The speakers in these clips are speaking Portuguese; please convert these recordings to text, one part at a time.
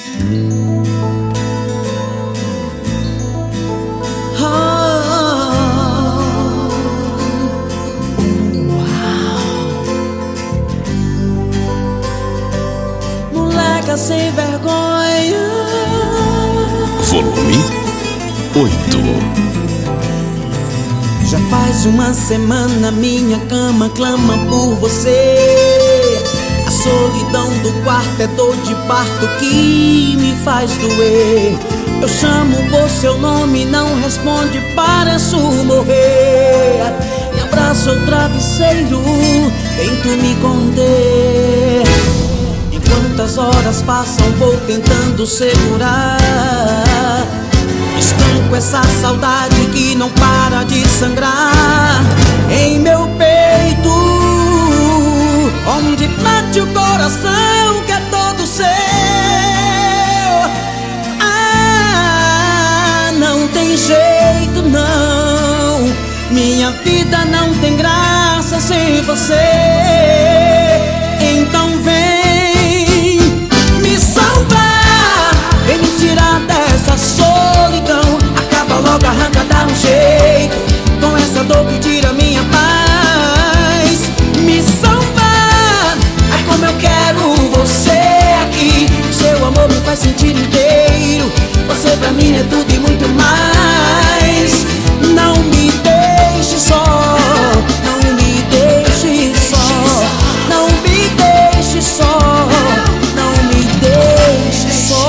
Moleca sem vergonha. Volume 8. Já faz uma semana minha cama clama por você. A solidão do quarto é dor de parto que me faz doer. Eu chamo por seu nome, não responde, pareço morrer. Me abraço o travesseiro, tento me conter. Enquanto as horas passam vou tentando segurar. Estanco essa saudade que não para de sangrar em meu peito, onde bate o coração que é todo seu. Ah, não tem jeito não, minha vida não tem graça sem você. Então vem me salvar, vem me tirar dessa solidão. Acaba logo, arranca, dá um jeito com essa dor que tira minha paz. Me salvar, ai como eu quero você aqui. Seu amor me faz sentir inteiro. Você pra mim é tudo e muito mais. Não me deixe só, não me deixe só, não me deixe só, não me deixe só.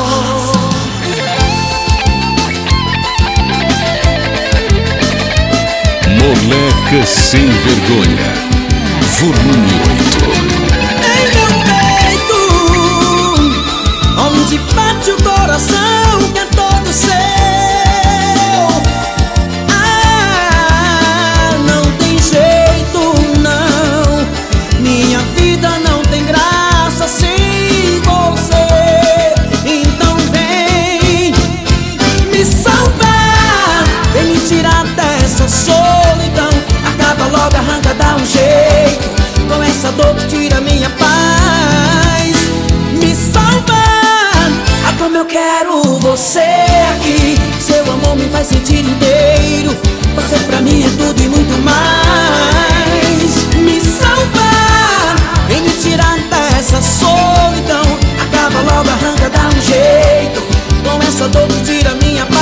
Moleca sem vergonha. Volume 8. Em meu peito, onde bate o coração que é todo seu. Ah, não tem jeito não, minha vida não tem graça sem você. Então vem me salvar, vem me tirar dessa solidão. Acaba logo, arranca, dá um jeito com essa dor que tira minha paz. Me salvar, ah como eu quero você aqui. Seu amor me faz sentir inteiro. Você pra mim é tudo e muito mais. Me salvar, vem me tirar dessa solidão. Acaba logo, arranca, dá um jeito com essa dor que tira minha paz.